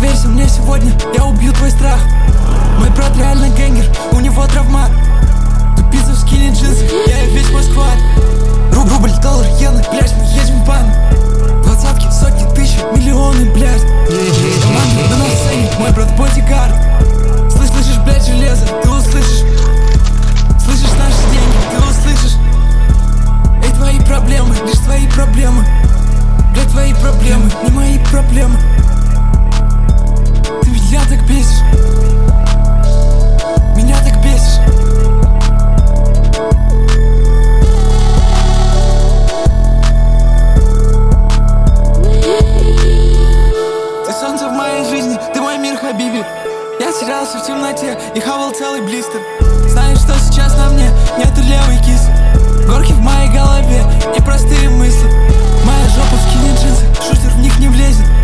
Доверься мне сегодня, я убью твой страх. Мой брат реально гэнгер, у него травма. Тупица в скине джинсах, я и весь мой сквад. Рубль, доллар, иены, блядь, мы едем в бан. Двадцатки, сотни, тысячи, миллионы, блядь. Команда на сцене, мой брат бодигард. Слышишь, блядь, железо, ты услышишь. Слышишь наши деньги, ты услышишь. Эй, твои проблемы, лишь твои проблемы. Блядь, твои проблемы, не мои проблемы. Ты меня так бесишь. Меня так бесишь. Ты солнце в моей жизни, ты мой мир, Хабиби. Я терялся в темноте и хавал целый блистер. Знаешь, что сейчас на мне? Нету левой кисы. Горки в моей голове, непростые мысли. Моя жопа в скине джинсах, шутер в них не влезет.